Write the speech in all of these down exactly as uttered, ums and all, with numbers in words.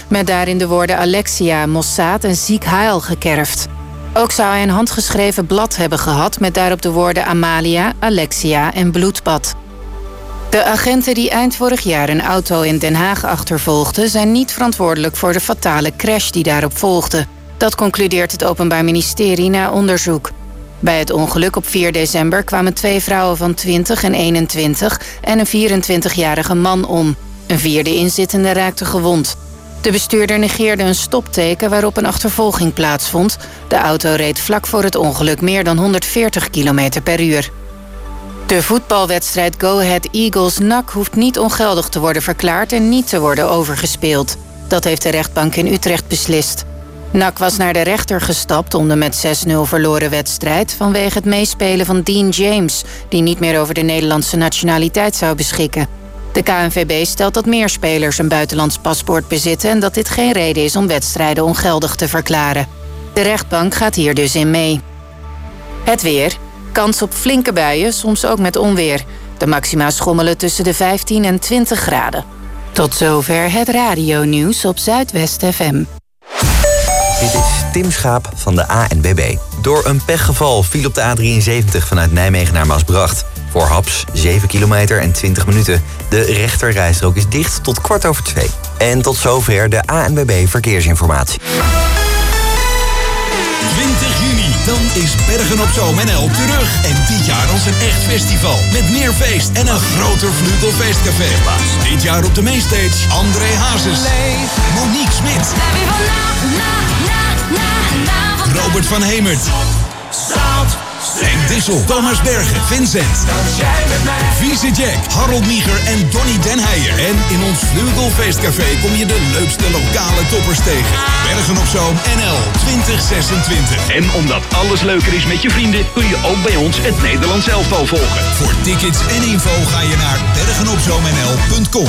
met daarin de woorden Alexia, Mossad en Ziek Heil gekerfd. Ook zou hij een handgeschreven blad hebben gehad met daarop de woorden Amalia, Alexia en bloedbad. De agenten die eind vorig jaar een auto in Den Haag achtervolgden zijn niet verantwoordelijk voor de fatale crash die daarop volgde. Dat concludeert het Openbaar Ministerie na onderzoek. Bij het ongeluk op vier december kwamen twee vrouwen van twintig en eenentwintig en een vierentwintigjarige man om. Een vierde inzittende raakte gewond. De bestuurder negeerde een stopteken waarop een achtervolging plaatsvond. De auto reed vlak voor het ongeluk meer dan honderdveertig kilometer per uur. De voetbalwedstrijd Go Ahead Eagles-N A C hoeft niet ongeldig te worden verklaard en niet te worden overgespeeld. Dat heeft de rechtbank in Utrecht beslist. N A C was naar de rechter gestapt om de met zes nul verloren wedstrijd vanwege het meespelen van Dean James, die niet meer over de Nederlandse nationaliteit zou beschikken. De K N V B stelt dat meer spelers een buitenlands paspoort bezitten en dat dit geen reden is om wedstrijden ongeldig te verklaren. De rechtbank gaat hier dus in mee. Het weer. Kans op flinke buien, soms ook met onweer. De maxima schommelen tussen de vijftien en twintig graden. Tot zover het radionieuws op Zuidwest F M. Dit is Tim Schaap van de A N B B. Door een pechgeval viel op de A drieënzeventig vanuit Nijmegen naar Maasbracht. Voor Haps zeven kilometer en twintig minuten. De rechterrijstrook is dicht tot kwart over twee. En tot zover de A N B B Verkeersinformatie. twintig juni, dan is Bergen op Zoom en El terug. En dit jaar als een echt festival. Met meer feest en een groter Vlugelfeestcafé. Dit jaar op de mainstage André Hazes, Monique Smit, Robert van Hemert, Henk Dissel, Thomas Bergen, Vincent, Vieze Jack, Harold Nieger en Donny Den Heijer. En in ons Vlugelfeestcafé kom je de leukste lokale toppers tegen. Bergen op Zoom N L twintig zesentwintig. En omdat alles leuker is met je vrienden, kun je ook bij ons het Nederlands elftal volgen. Voor tickets en info ga je naar bergenopzoomnl punt com.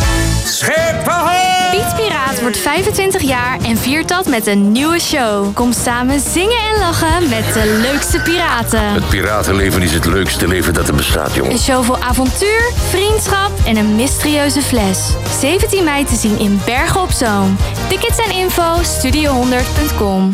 Piet Piraat wordt vijfentwintig jaar en viert dat met een nieuwe show. Kom samen zingen en lachen met de leukste piraten. Het piratenleven is het leukste leven dat er bestaat, jongen. Een show vol avontuur, vriendschap en een mysterieuze fles. zeventien mei te zien in Bergen op Zoom. Tickets en info studio honderd punt com.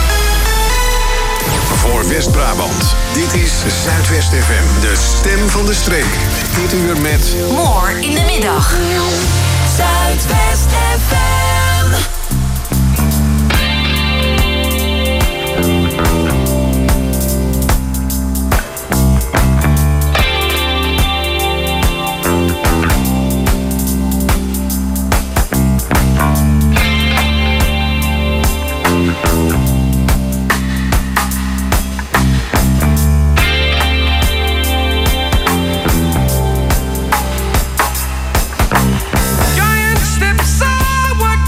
Voor West-Brabant, dit is Zuidwest F M, de stem van de streek. Dit uur met More in de middag. Zuidwest F M. Giant steps are what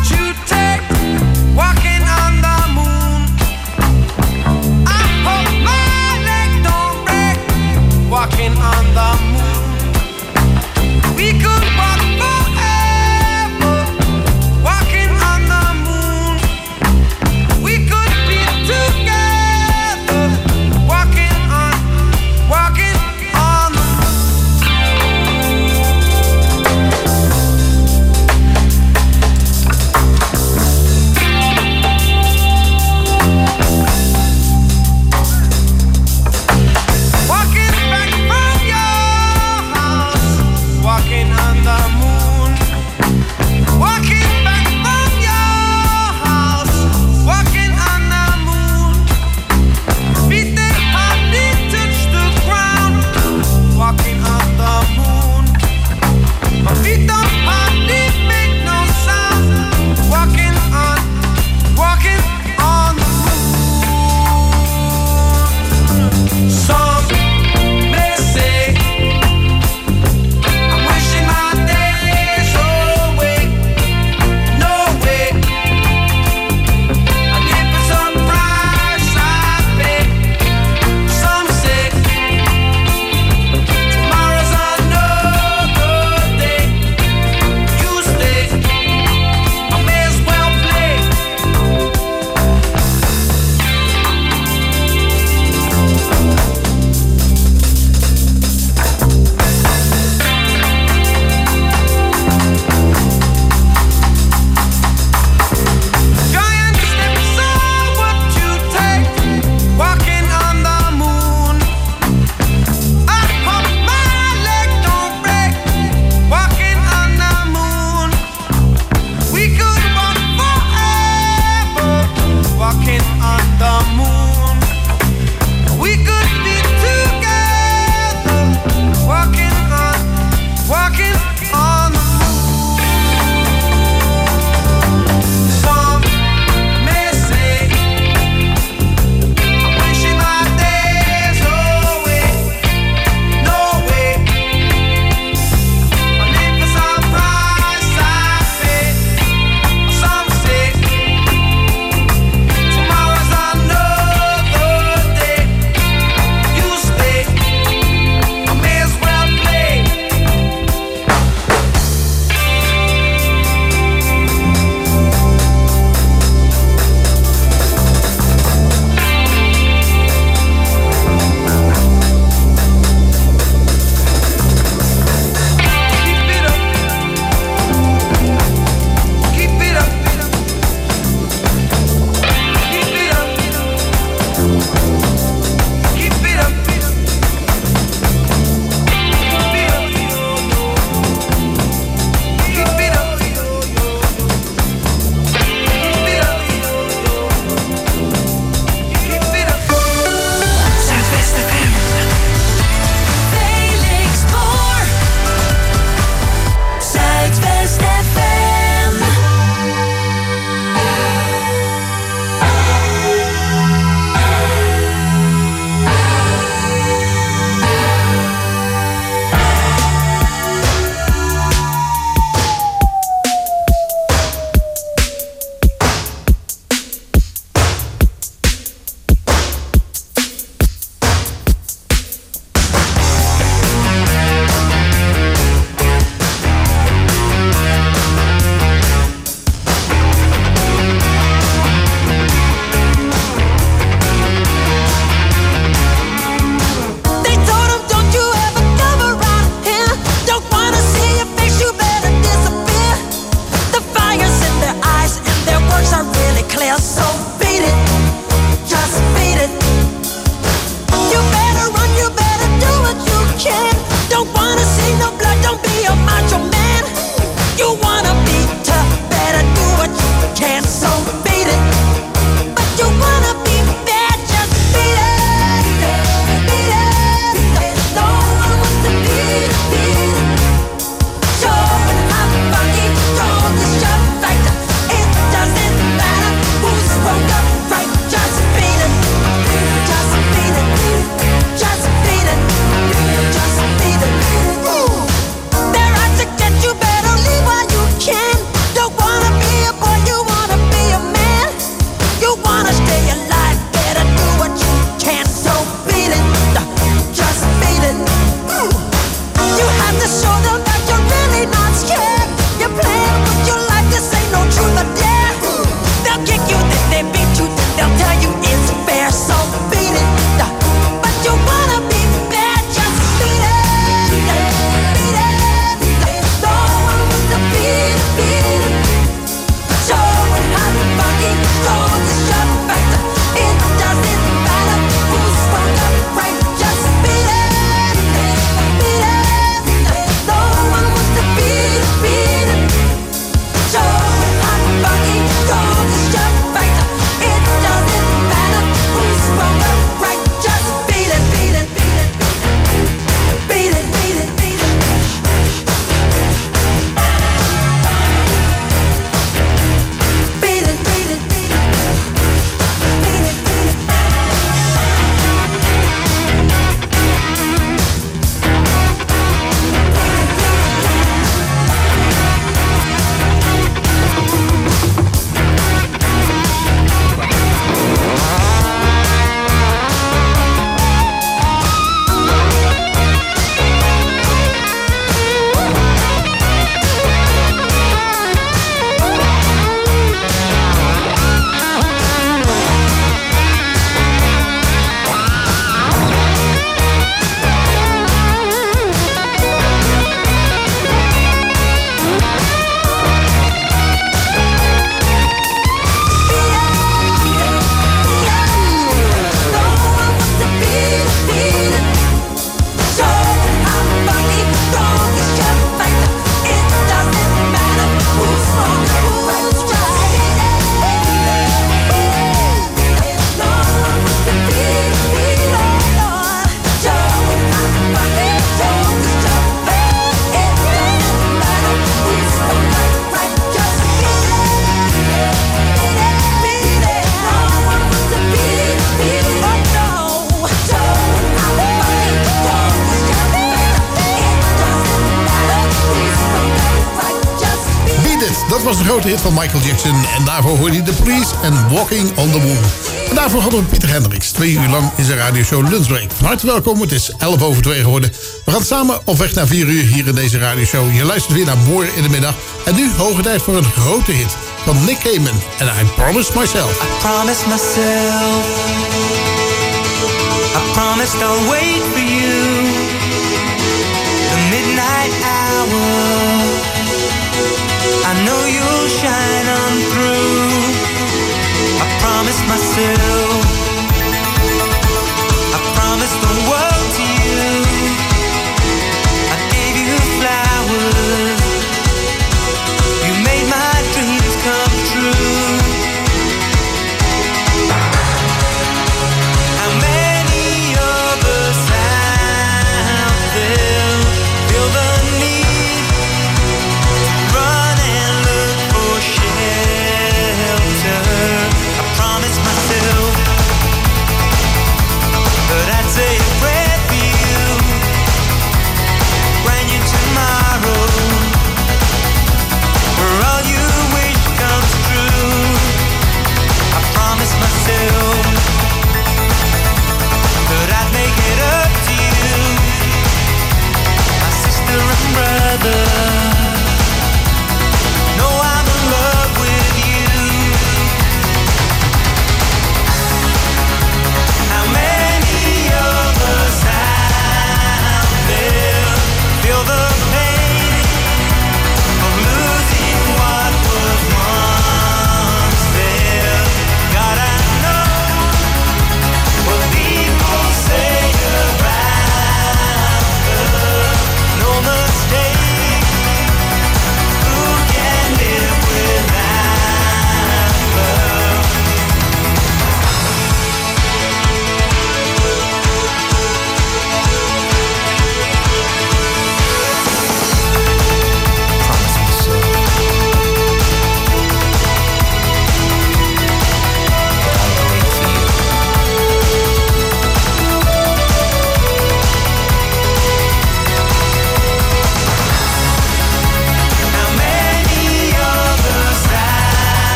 care, so beat it, just beat it. You better run, you better do what you can. Don't wanna see no blood, don't be a macho man. You wanna be tough, better do what you can, so beat it. But you wanna be bad, just beat it, beat it. No one wants to beat it, beat it. Showing how funky, don't just shut factor. It doesn't matter who's wrong or right, just beat it, just beat it, just beat it, just beat it. Ooh. They're out to get you, better leave while you can. Don't wanna be a boy, you wanna be a man. You wanna stay alive, better do what you can. So beat it, just beat it. Ooh. You have to show them that you're really not scared. You're playing with your life, this ain't no truth or dare. Ooh. They'll kick you, then they beat you, then they'll tell you it's fair. So beat it, but you wanna be bad, just beat it, beat it. No one wants to beat it, beat it. Showing how funky, don't just shut factor. It doesn't matter who's wrong or right, just beat it, beat it. No one wants to beat it, beat it. Showing how funky, don't just shut factor. It doesn't matter who's wrong or right, just beat it, beat it, beat it, beat it, beat it, beat it. Beat it, beat it, beat it. Beat it, beat it. Dat was de grote hit van Michael Jackson. En daarvoor hoorde hij The Police en Walking on the Moon. En daarvoor hadden we Pieter Hendricks. Twee uur lang in zijn radioshow Lunchbreak. Van harte welkom, het is elf over twee geworden. We gaan samen op weg naar vier uur hier in deze radioshow. Je luistert weer naar Mooi in de Middag. En nu hoge tijd voor een grote hit van Nick Cayman. En I Promise Myself. I promise myself, I promise I'll wait for you. The midnight hour, I know you'll shine on through. I promise myself, I promise the world to you. I gave you flowers, you made my dreams come true. How many of us out there feel the need to run and look for shelter?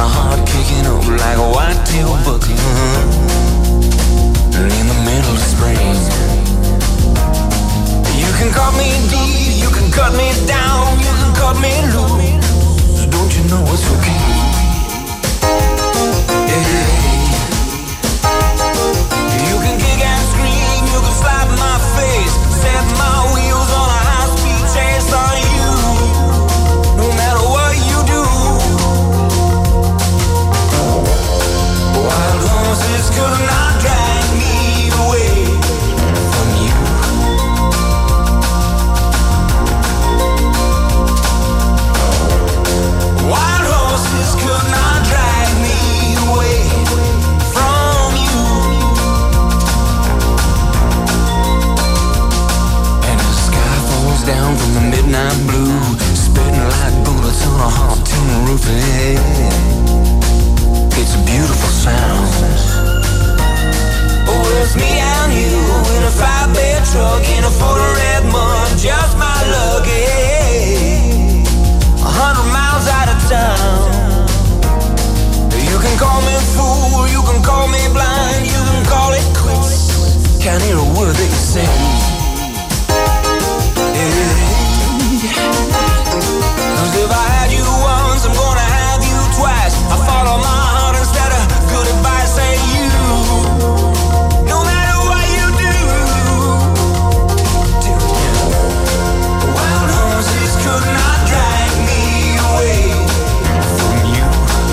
my heart kicking up like a white-tailed buck. And in the middle of spring, you can cut me deep, you can cut me down, you can cut me loose. Don't you know it's okay? Yeah. You can kick and scream, you can slap my face, set my wheels on a high-speed chase on you. No matter what you do, wild horses could not drag me away from you. Wild horses could not drag me away from you. And the sky falls down from the midnight blue, spitting like bullets on a hot tin roof. It's a beautiful sound. Oh, it's me and you in a five-bed truck in a foot of red mud, just my luck. A hundred miles out of town. You can call me fool, you can call me blind, you can call it quits. Can't hear a word that you say. Cause if I had you once, I'm gonna have you twice. I follow my heart instead of good advice. Say you, no matter what you do, wild horses could not drag me away from you.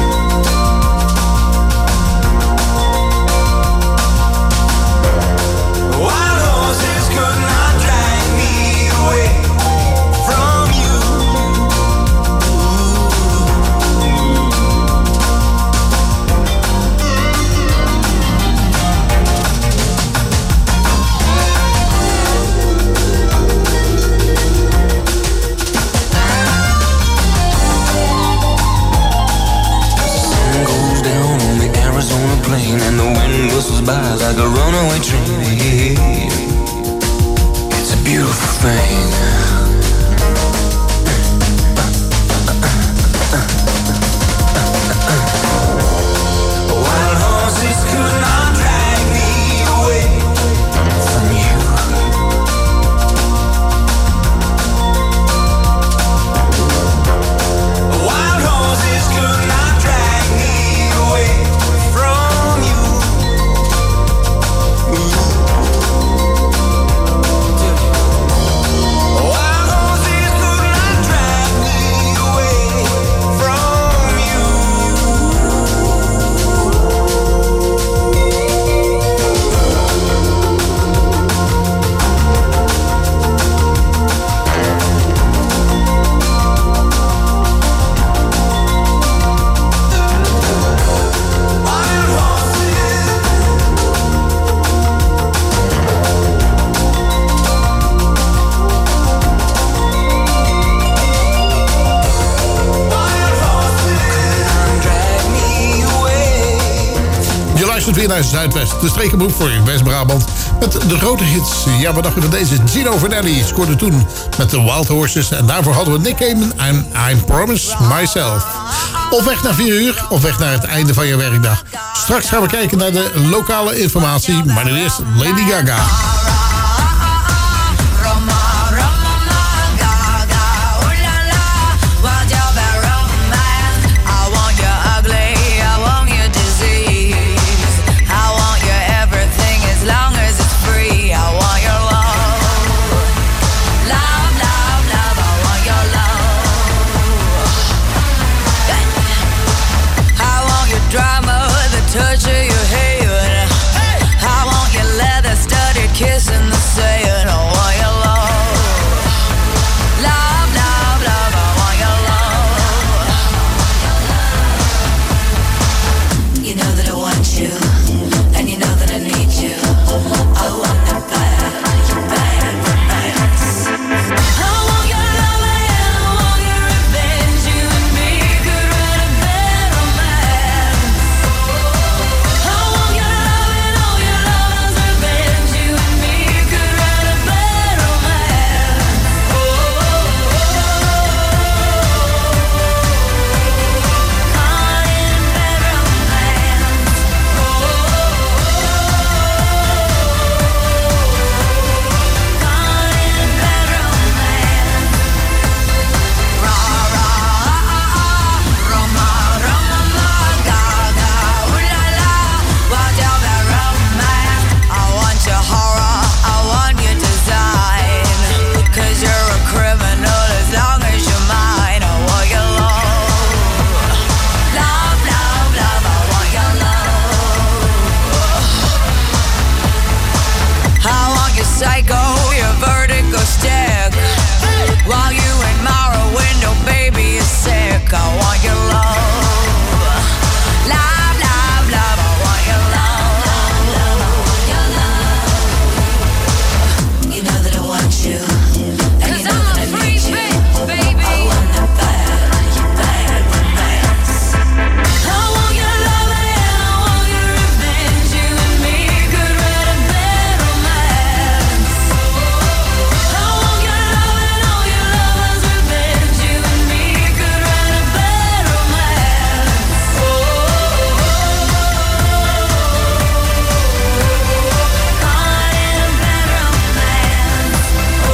Wild horses could not drag me away from you. Sun goes down on the Arizona plain, and the wind whistles by like a runaway train. It's a beautiful thing. Wild horses could not drag me away from you. Wild horses could not drag me away from you. Wild horses could not drag me away from you. Wild horses. Wild horses drag me away. Je luistert weer naar Zuidwest, de strekenboek voor West-Brabant. Met de grote hits. Ja, wat dacht je van deze? Gino Vanelli scoorde toen met de Wild Horses. En daarvoor hadden we Nick Cayman en I Promise Myself. Op weg naar vier uur, op weg naar het einde van je werkdag. Straks gaan we kijken naar de lokale informatie. Maar nu eerst Lady Gaga. Touch of your hair. I want your leather studded kiss while you admire a window, baby, you're sick. I want your love. Love, love, love, I want your love. Love, love, I want your love. You know that I want you. And you know that I need you. Baby. I want that bad, bad romance. I want your love and I want your revenge. You and me could write a bad romance. I want your love and all your lovers' revenge. You and me could write a bad romance. Oh, caught in a bad romance. Oh,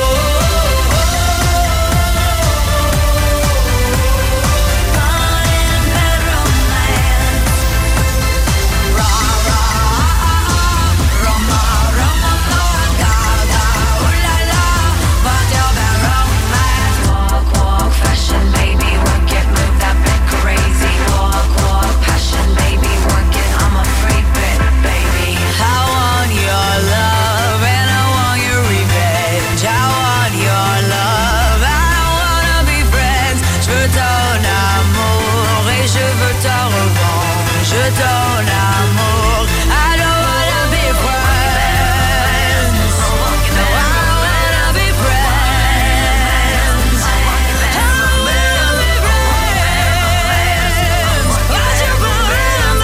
caught in a bad romance. Rah rah, Roma, Roma, ga ga, ooh la la, what's your bad romance? Walk, walk, fashion, baby, work it, move that bit crazy. Walk, walk, passion, baby, work it, I'm a freak bit, baby. I want your love and I want your revenge. I want your love, I wanna be friends. Je veux ton amour et je veux ta revanche. Ton amour, I don't wanna be friends. No, I wanna be friends. I wanna be friends. What's your problem?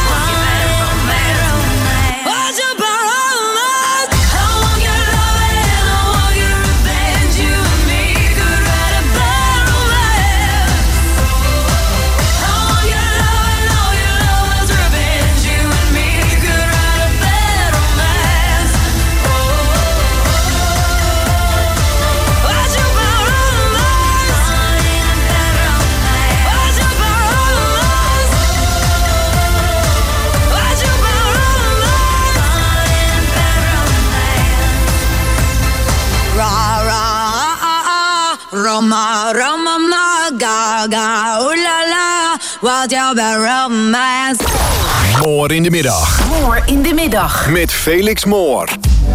What's your problem? I want your love and I want your revenge. You and me could write a bad romance. I want your love and all your lovers' revenge. You and me could write a bad romance. Oh, what's your problem? What's your problem? What's your problem? Rah rah, Roma, Roma, ma, ga ga, ooh la la, what's your bad romance? Moor in de middag. Moor in de middag. Met Felix Moor.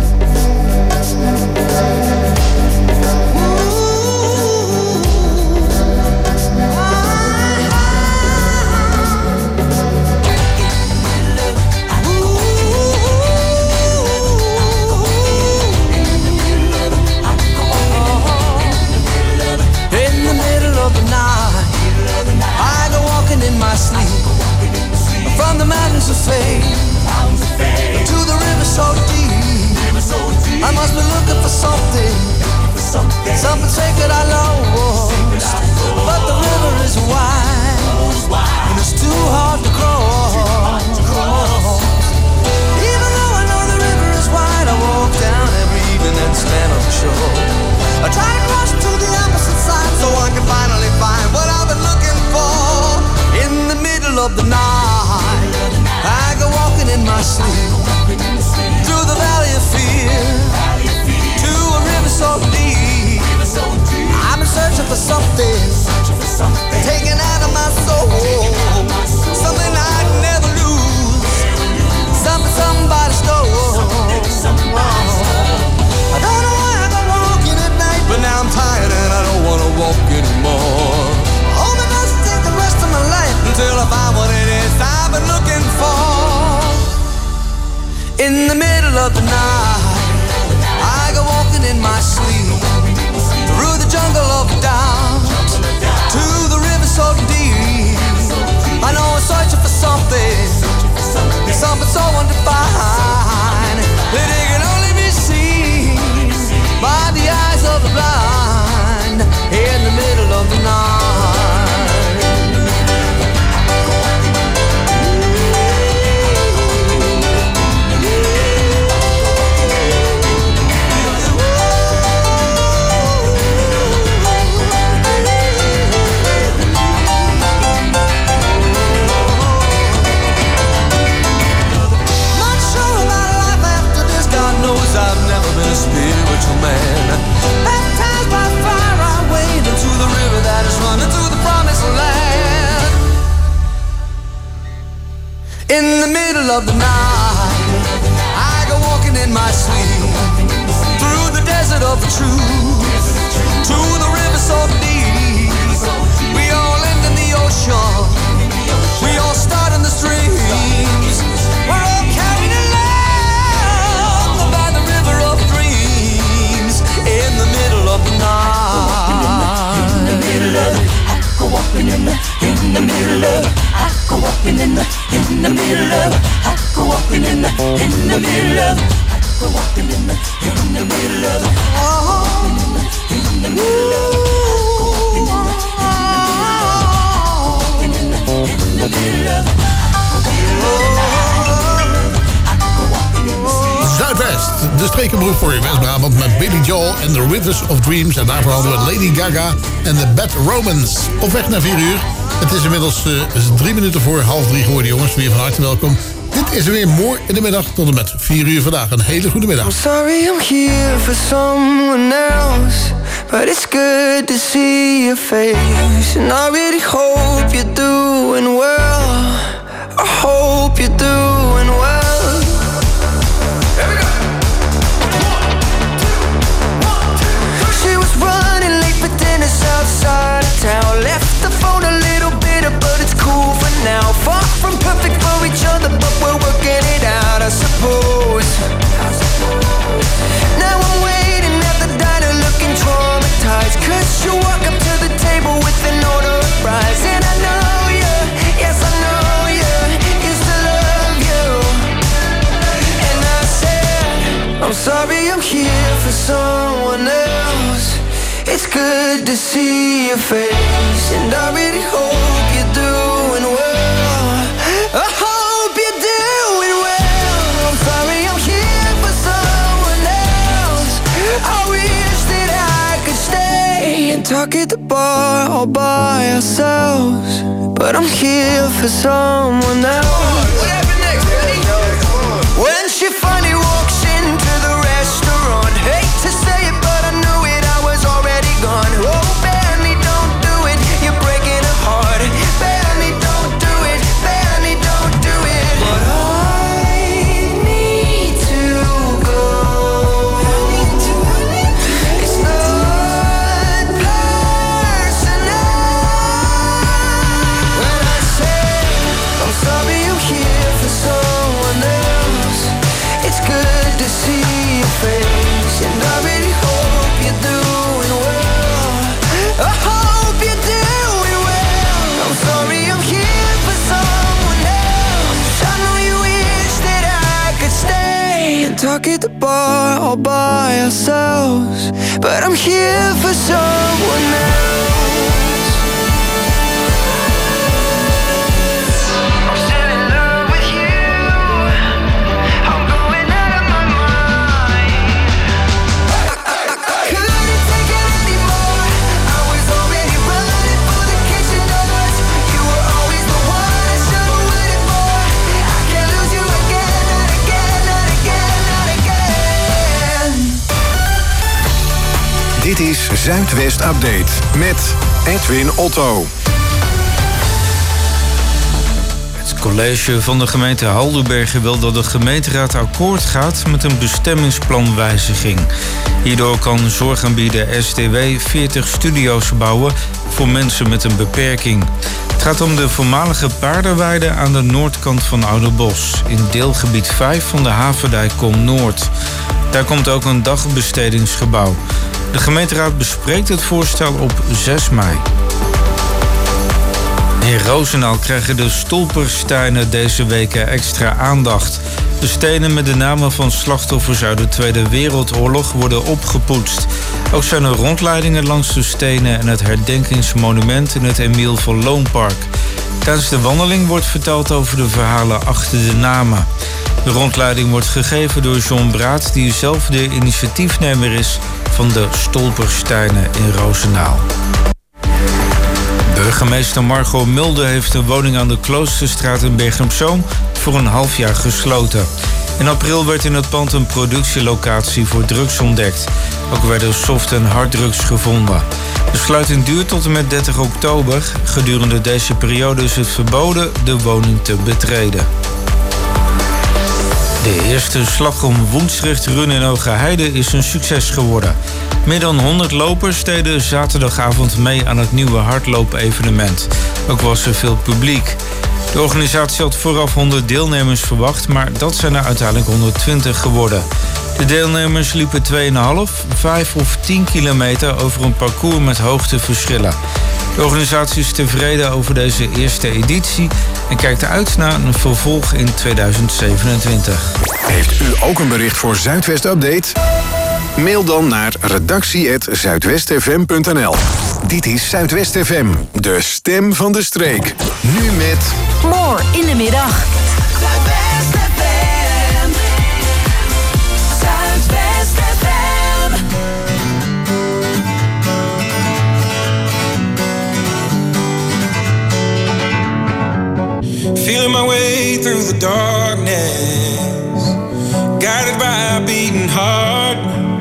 In the middle of the night, I go walking in my sleep, from the mountains of fame to the river so deep. I must be looking for something, something sacred I lost. But the river is wide, and it's too hard to cross. Even though I know the river is wide, I walk down every evening and stand on the shore. I try to cross to the opposite side so I can finally find what I've been looking for. In the middle of the night, I go walking in my sleep, through the valley of fear, to a river so deep. I'm searching for something, taken out of my soul, something I'd never lose, something somebody stole. I don't know why I go walking at night, but now I'm tired and I don't wanna walk anymore. Hope it doesn't take the rest of my life until I find what it is I've been looking for. In the middle of the night, I go walking in my sleep, through the jungle of doubt, to the river so deep. I know I'm searching for something, something so undefined, that it can only be seen by the eyes of the blind. In the middle of the night. In the middle of the night, I go walking in my sleep, through the desert of the truth, to the river so deep. We all end in the ocean. We all start in the streams. We're all carried along by the river of dreams. In the middle of the night. In the middle of it. I go walking in the, in the middle of it. I go walking in the, in the middle of it. I go walking in the, in the middle of it. I go walking in the, in the middle of it. Oh, in the middle of it. Zuidwest, de strekenbroek voor je West-Brabant met Billy Joel en The Rivers of Dreams. En daarvoor hadden we Lady Gaga en The Bad Romans. Op weg naar vier uur. Het is inmiddels uh, drie minuten voor half drie geworden, jongens. Weer van harte welkom. Dit is er weer mooi in de middag tot en met vier uur vandaag. Een hele goede middag. I'm sorry I'm here for someone else, but it's good to see your face. And I really hope you're doing well. I hope you're doing well. She was running late for dinner outside of town. Left the phone a little bitter, but it's cool for now. Far from perfect for each other, but we're working it out, I suppose. Now I'm waiting at the diner looking traumatized, cause you walk up to the table with an order of fries. And I know you, yes I know you, used to love you. And I said, I'm sorry I'm here for someone else. It's good to see your face, and I really hope you're doing well. I hope you're doing well. I'm sorry I'm here for someone else. I wish that I could stay and talk at the bar all by ourselves, but I'm here for someone else. What happened next, Ready? When she finally walks into the restaurant, hate to say it, but I knew it, I was already gone. Oh, Benny, don't do it, you're breaking her heart. Benny, don't do it, Benny, don't do it. But I need to go. It's not personal. When I say I'm sorry I'm here for someone else, it's good to see your face, and I really hope you're doing well. I hope you're doing well. I'm sorry I'm here for someone else. I know you wish that I could stay and talk at the bar all by ourselves, but I'm here for someone else. I'm still in love with you. I'm going out of my mind. I couldn't take it anymore. I was already running for the kitchen doors. You were always the one I should've waited for. I can't lose you again, not again, not again, not again. Dit is Zuidwest Update met Edwin Otto. Het college van de gemeente Haldenbergen wil dat de gemeenteraad akkoord gaat met een bestemmingsplanwijziging. Hierdoor kan zorgaanbieder S T W veertig studio's bouwen voor mensen met een beperking. Het gaat om de voormalige paardenweide aan de noordkant van Ouderbos, in deelgebied vijf van de Haverdijk Kom Noord. Daar komt ook een dagbestedingsgebouw. De gemeenteraad bespreekt het voorstel op zes mei. In Roosendaal krijgen de stolpersteinen deze week extra aandacht. De stenen met de namen van slachtoffers uit de Tweede Wereldoorlog worden opgepoetst. Ook zijn er rondleidingen langs de stenen en het herdenkingsmonument in het Emiel van Loonpark. Tijdens de wandeling wordt verteld over de verhalen achter de namen. De rondleiding wordt gegeven door John Braat, die zelf de initiatiefnemer is van de stolpersteinen in Roosendaal. Burgemeester Margot Mulder heeft een woning aan de Kloosterstraat in Bergen op Zoom voor een half jaar gesloten. In april werd in het pand een productielocatie voor drugs ontdekt. Ook werden soft- en harddrugs gevonden. De sluiting duurt tot en met dertig oktober. Gedurende deze periode is het verboden de woning te betreden. De eerste slag om Woensrecht Run in Hogeheide is een succes geworden. Meer dan honderd lopers deden zaterdagavond mee aan het nieuwe hardloop-evenement. Ook was er veel publiek. De organisatie had vooraf honderd deelnemers verwacht, maar dat zijn er uiteindelijk honderdtwintig geworden. De deelnemers liepen twee komma vijf, vijf of tien kilometer over een parcours met hoogteverschillen. De organisatie is tevreden over deze eerste editie en kijkt uit naar een vervolg in tweeduizend zevenentwintig. Heeft u ook een bericht voor Zuidwest Update? Mail dan naar redactie at zuidwestfm punt n l. Dit is Zuidwest F M, de stem van de streek. Nu met... More in de middag. Zuidwest F M. Zuidwest F M. Feeling my way through the darkness, guided by a beating heart.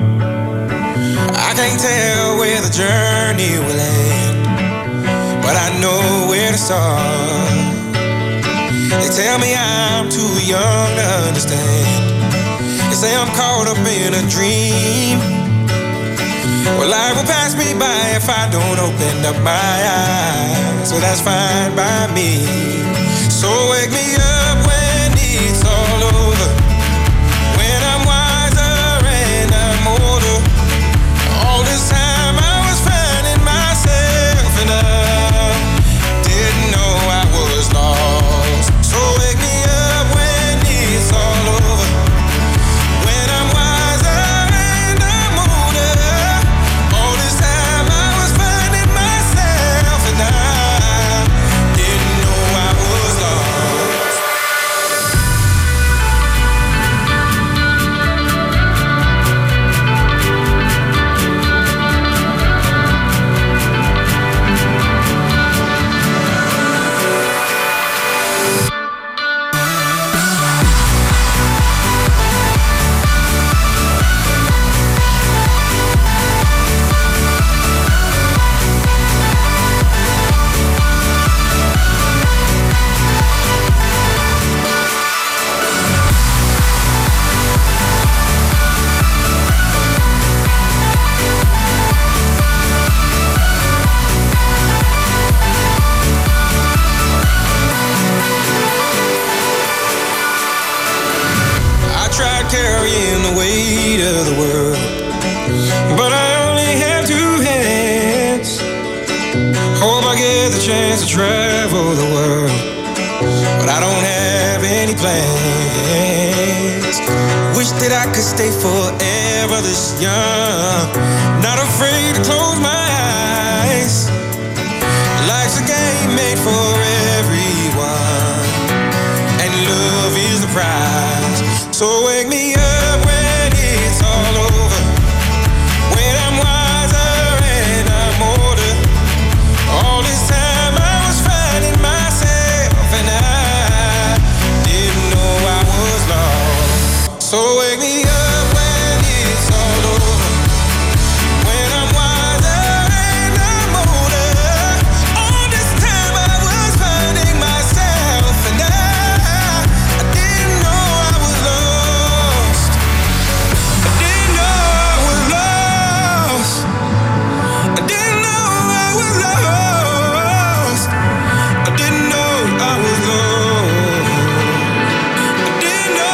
I can't tell where the journey will end, but I know where to start. They tell me I'm too young to understand. They say I'm caught up in a dream. Well, life will pass me by if I don't open up my eyes. So that's fine by me. So wake me up when it's all over, when I'm wiser and I'm older. All this time I was finding myself and I didn't know I was lost. So wake me up when it's all over, when I'm wiser and I'm older. All this time I was finding myself and I didn't know I was lost. I tried carrying the weight of the world, but I only have two hands. Hope I get the chance to travel the world, but I don't have any plans. Wish that I could stay forever this young, not afraid to close my eyes. Life's a game made for everyone, and love is the prize. So wake me up when it's all over, when I'm wiser and I'm older. All this time I was finding myself and I didn't know I was lost. So wake me up when it's all over, when I'm wiser and I'm older. All this time I was finding myself and I, I didn't know I was lost. I didn't know I was lost. I didn't know I was lost. I didn't know I was lost. I didn't know.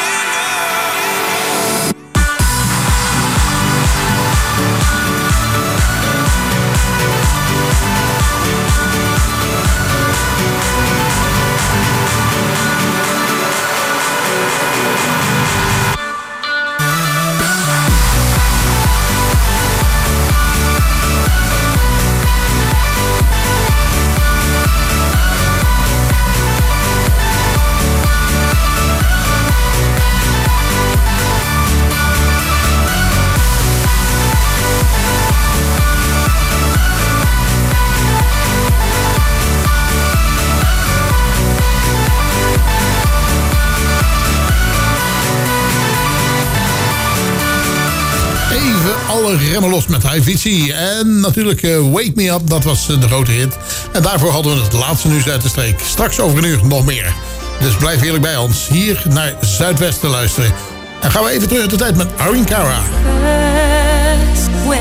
Even alle remmen los met Hi-Fizi. En natuurlijk uh, Wake Me Up, dat was uh, de grote hit. En daarvoor hadden we het laatste nieuws uit de streek. Straks over een uur nog meer. Dus blijf heerlijk bij ons, hier naar Zuidwest te luisteren. En gaan we even terug in de tijd met Arin Cara. First,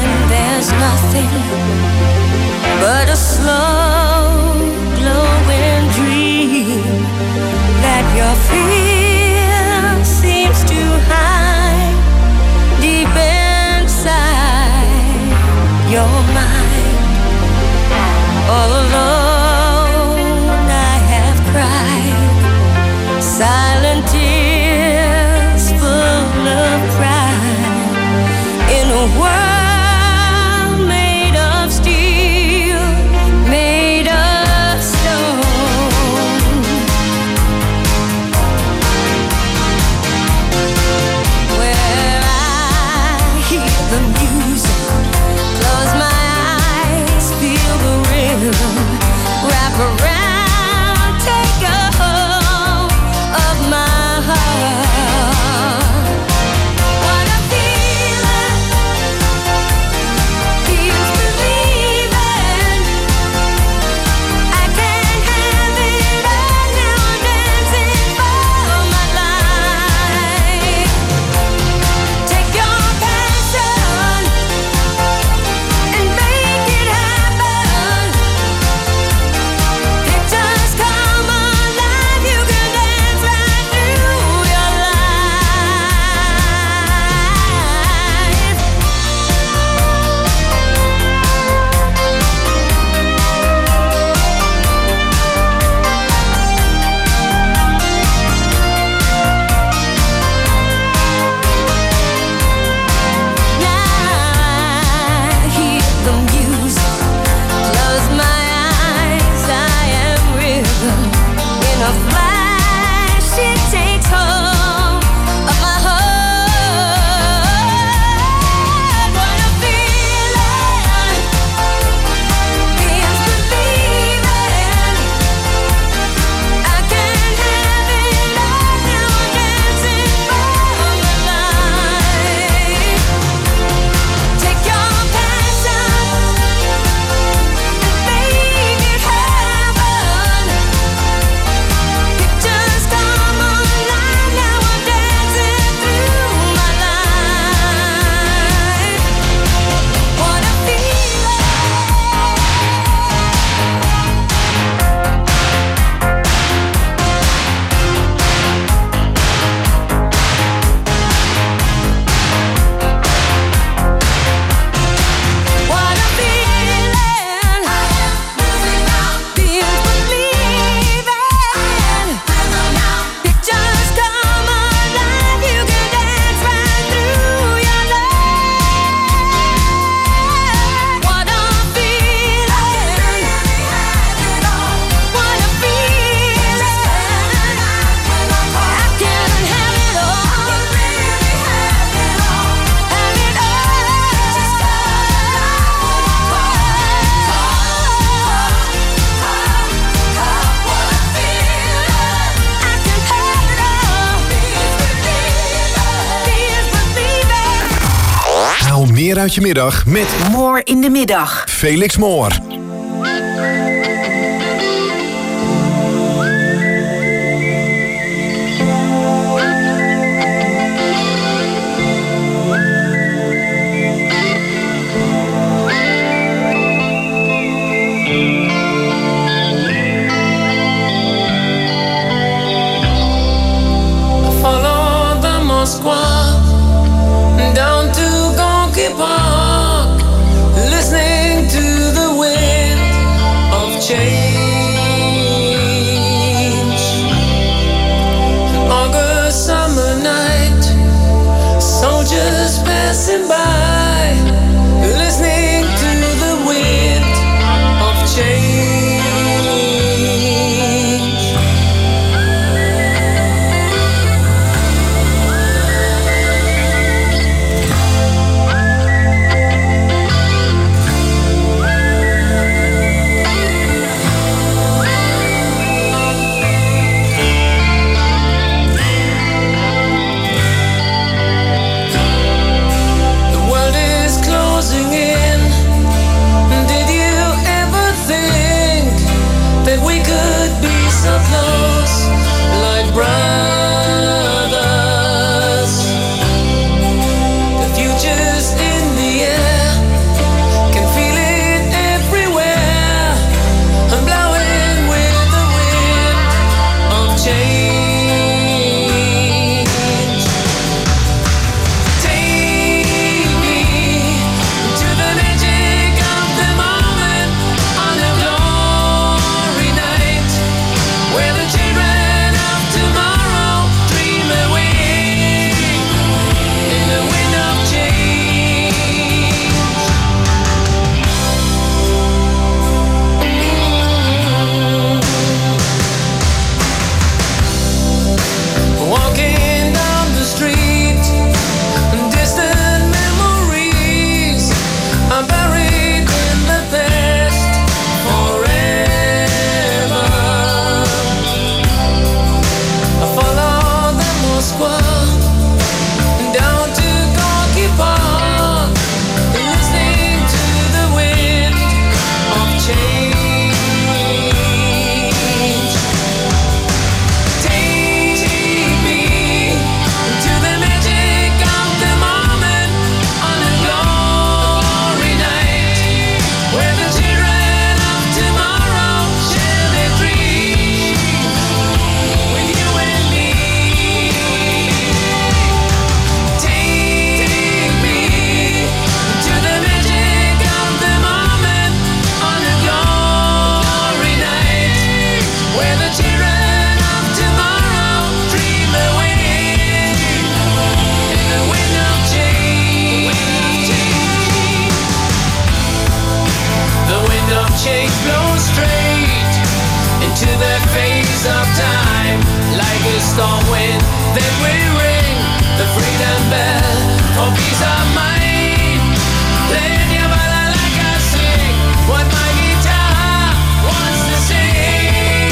is nothing but a slow glowing dream that your fear seems to hide deep inside your mind. All alone I have cried silent tears full of pride in a world made of steel, made of stone. Where I hear the music, close my eyes, feel the rhythm, wrap around, take a hold of my heart. What a feeling, feels believing. I can't have it all now, I'm dancing for my life. Take your passion and make it happen. Pictures come alive, you can dance right through your life. Now I hear the music, close my eyes, I am rhythm. In a flash it takes hold of my heart. What a feeling, feels believing. I can't have it all now, I'm dancing for my life. Take your passion and make it happen. Pictures come alive, now I'm dancing through my life. What a feeling. What a feeling. Feels believing. Pictures come alive, you can dance right through your life. What a feeling. What a feeling. I can have it all. Have it Haal meer uit je middag met More in de middag. Felix Moor. Follow the Moskwa down to Gonky Park, listening to the wind of change. An August summer night, soldiers passing by, listening to the wind of change. The world is Square, down to Gorky Park, listening to the wind of change. Take me to the magic of the moment on a glory night, where the children of tomorrow share their dreams with you and me. Take me to the magic of the moment on a glory night, where the children of tomorrow dream away in the wind of change. The wind of change blows straight into the face of time, like a storm wind that will ring the freedom bell for peace of mind. Playing your ballad like I sing what my guitar wants to sing.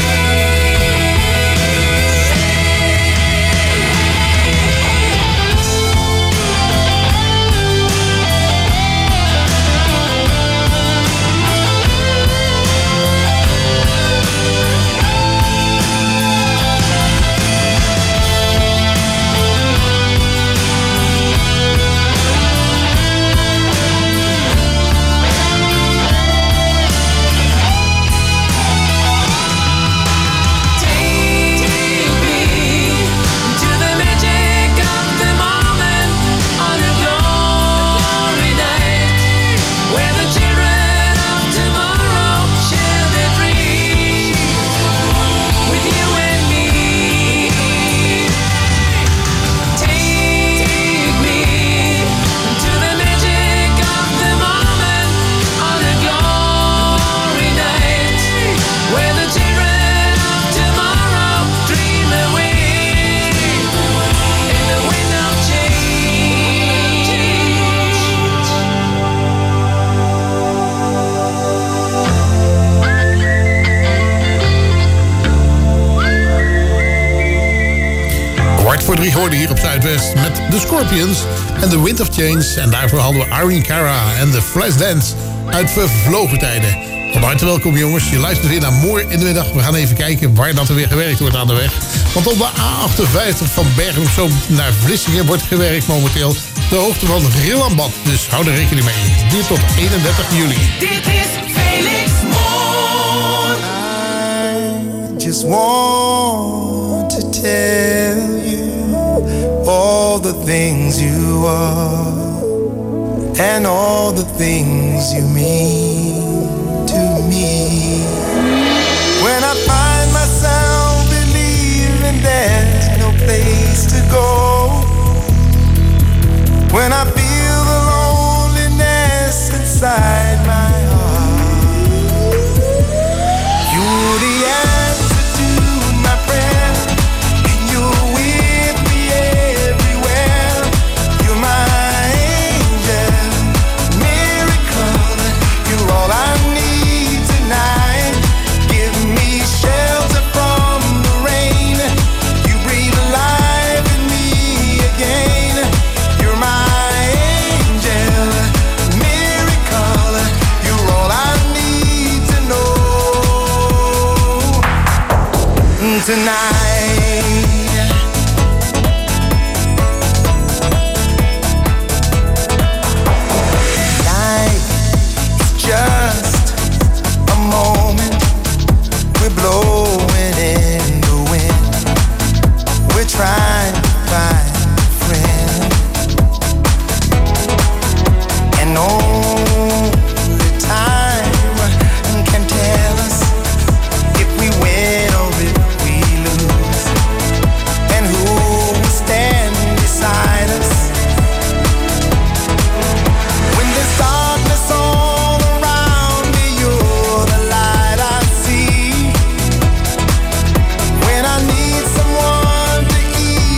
Voor drie hoorde hier op Zuidwest met The Scorpions en The Wind of Change. En daarvoor hadden we Irene Cara en The Flashdance uit vervlogen tijden. Van harte welkom jongens, je luistert weer naar Mooi in de Middag. We gaan even kijken waar dat er weer gewerkt wordt aan de weg. Want op de A achtenvijftig van Bergen op Zoom naar Vlissingen wordt gewerkt momenteel. De hoogte van Rilambad, dus hou er rekening mee. Het duurt tot eenendertig juli. Dit is Felix Moon. I just want to tell you all the things you are and all the things you mean to me. When I find myself believing there's no place to go, when I feel the loneliness inside my heart, you're the answer to my prayer. Tonight, life is just a moment. We're blowing in the wind. We're trying to find a friend, and only time can tell us if we win or if ease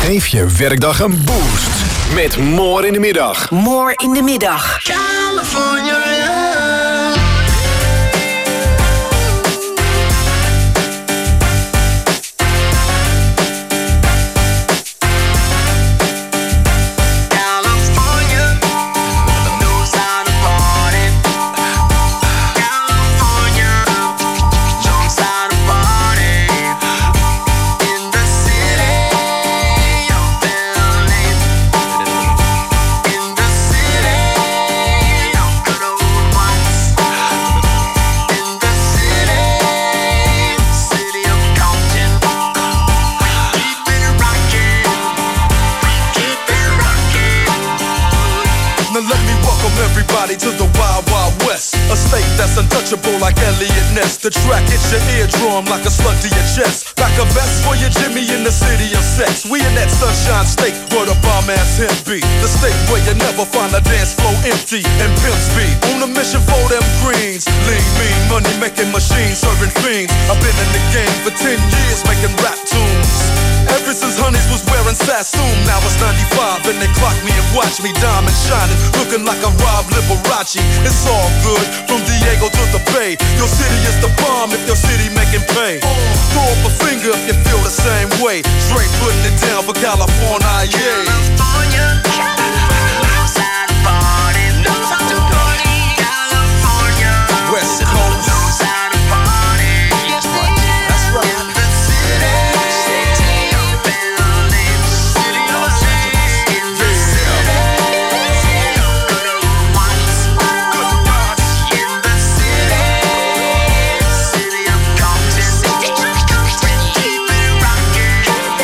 Geef je werkdag een boost met More in de Middag. More in de Middag. California. To the Wild Wild West, a state that's untouchable like Elliot Ness. The track hits your eardrum like a slug to your chest. Like a vest for your Jimmy in the city of sex. We in that sunshine state where the bomb ass him be. The state where you never find a dance floor empty and pimps be on a mission for them greens. Lean, mean, money making machines serving fiends. I've been in the game for ten years making rap tunes. Ever since Honeys was wearing Sassoon. Now it's ninety-five and they clock me and watch me diamond shining, looking like a Rob Liberace. It's all good from Diego to the Bay. Your city is the bomb if your city making pay. Throw up a finger if you feel the same way. Straight putting it down for California, yeah. California, knows how to party, knows how to party. California, West Coast, knows how to party. That's right, that's right. In the city, city of Berlin, city of Los Angeles, in the city, good old ones, good ones. In the city, city of Compton, keep it rocking, keep it rocking.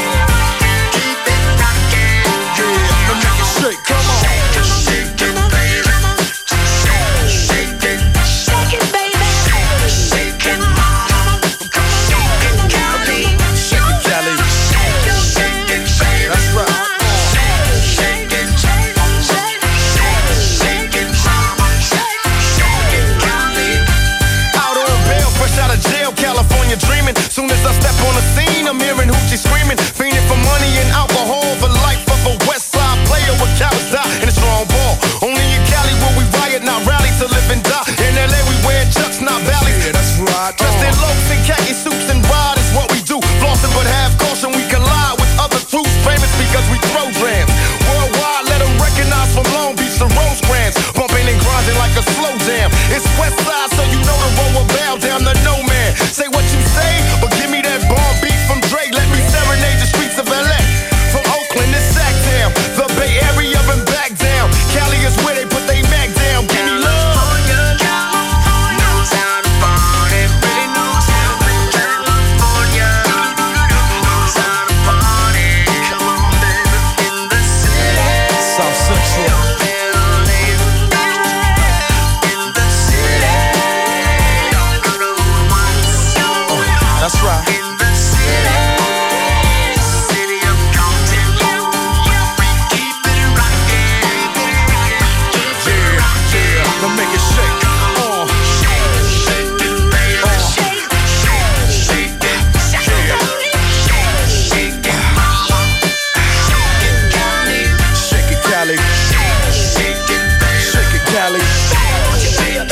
Yeah, let me shake, come on. Shake it, shake it, baby. Shake, shake it, shake it, baby. Shake, shake it, mama. Shake it, Cali. Shake it, Cali. Shake it, shake it, baby. That's right. Shake, shake it, shake it, shake it, shake it, mama. Shake, shake it, Cali. Out on bail, fresh out of jail, California dreaming. Soon as I step on the scene, I'm hearing hoochie screaming, fiending for money and alcohol. The life of a West Side player with cowards die and a strong ball. Only in Cali will we riot, not rally to live and die. In L A we wear chucks, not valleys. Yeah, that's right. Dressed in locs and khaki suits and ride is what we do. Flossing but have caution, we collide with other crews. Famous because we throw drams. Worldwide, let them recognize from Long Beach to Rosecrans. Bumping and grinding like a slow jam. It's West Side, so you know the road will bow down to no man. Say what you say, but give me that bomb beat from Dre. Let me serenade the streets of L A. From Oakland to Sacktown, the Bay Area and back down. Cali is where they put they Mac down. Give me love. Knows how to party, really knows how to California. Knows how to party. Come on, baby, in the city. South Central. Berlin. In the city. Good old ones. That's right. In the city. City of Compton. We keep it rocking. Keep it rocking. Now make it shake. Uh. Shake, shake it, baby. Shake, shake, shake it. Shake it, shake it, mama. Shake it, Cali. Shake it, Cali. Shake, shake it, baby. Shake it, Cali. Shake it,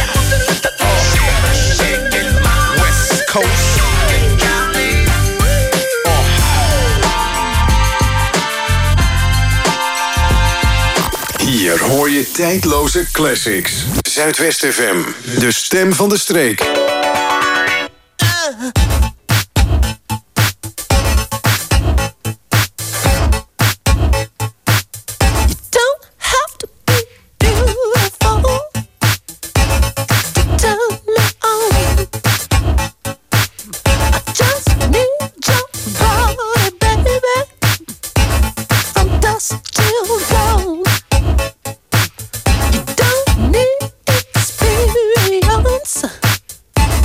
shake it, mama. West Coast. Shake it, Cali. Hier hoor je tijdloze classics. Zuidwest F M, de stem van de streek. Don't have to be beautiful to turn me on. I just need your body, baby, from dusk till dawn. You don't need experience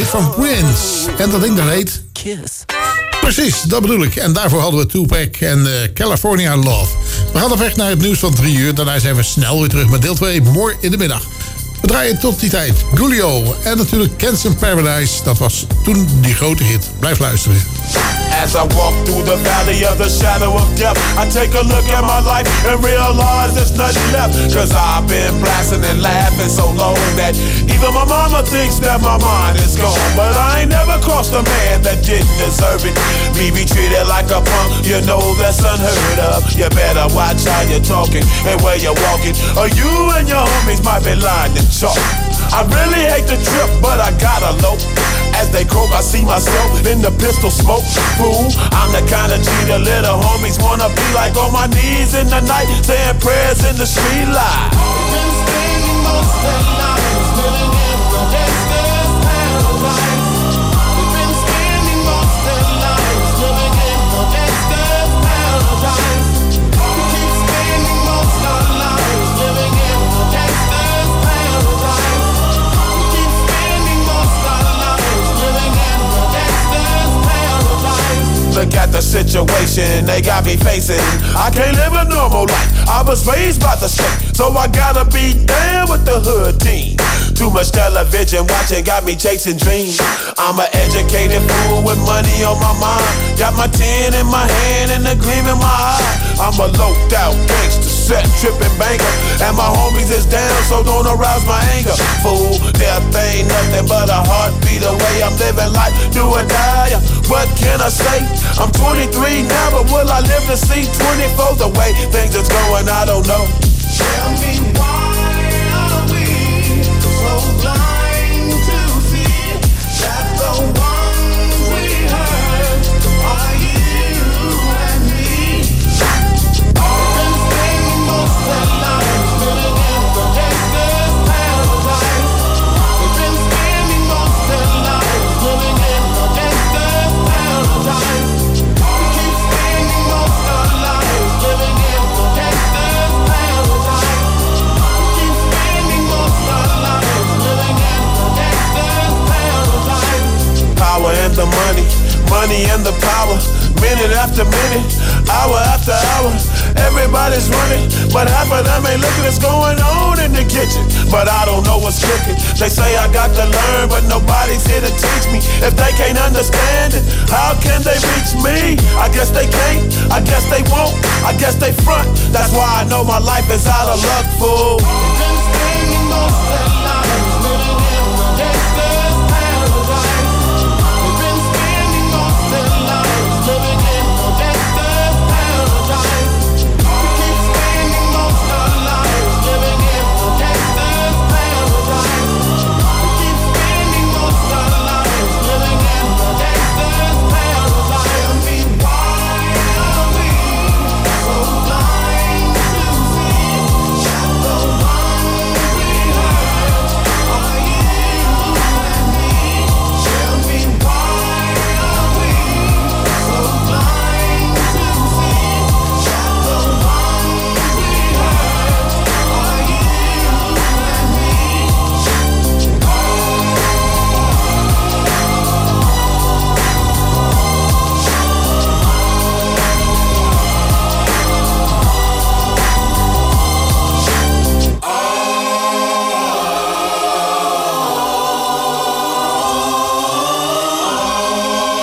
hit van Prince. En dat ding dat heet... Kiss. Precies, dat bedoel ik. En daarvoor hadden we Tupac en uh, California Love. We gaan op weg naar het nieuws van drie uur. Daarna zijn we snel weer terug met deel twee, More in de middag. We draaien tot die tijd Julio en natuurlijk Kenson Paradise. Dat was toen die grote hit. Blijf luisteren. As I walk through the valley of the shadow of death, I take a look at my life and realize there's nothing left. Cause I've been blasting and laughing so long that even my mama thinks that my mind is gone. But I ain't never crossed a man that didn't deserve it. Me be treated like a punk, you know that's unheard of. You better watch how you're talking and where you're walking, or you and your homies might be lying in chalk. I really hate the trip, but I gotta low. As they croak, I see myself in the pistol smoke. Fool, I'm the kind of G the little homies wanna be like, on my knees in the night, saying prayers in the street light. We've been spending most of their lives living in the gangster's paradise. We've been spending most of their lives living in the gangster's paradise. We keep spending most of our lives living in the gangster's paradise. We keep spending most of our lives living in the gangster's paradise. Look at the situation they got me facing. I can't live a normal life. I was raised by the state, so I gotta be down with the hood team. Too much television watching got me chasing dreams. I'm an educated fool with money on my mind. Got my tin in my hand and a gleam in my eye. I'm a loped out gangster, set tripping banker, and my homies is down, so don't arouse my anger. Fool, death ain't nothing but a heartbeat away. I'm living life, do or die. What can I say? I'm twenty-three now, but will I live to see twenty-four? The way things is going, I don't know. Tell me why are we so blind to see that the ones we hurt are you and me? We've been spending most of our lives living in the gangster's paradise. We've been spending most of our lives living in the gangster's paradise. We keep spending most of our lives living in the gangster's paradise. We keep spending most of our lives living in the gangster's paradise. Power and the money, money and the power. Minute after minute, hour after hour, everybody's running, but half of them ain't looking what's going on in the kitchen. But I don't know what's cooking. They say I got to learn, but nobody's here to teach me. If they can't understand it, how can they reach me? I guess they can't, I guess they won't, I guess they front. That's why I know my life is out of luck, fool. We've been spending most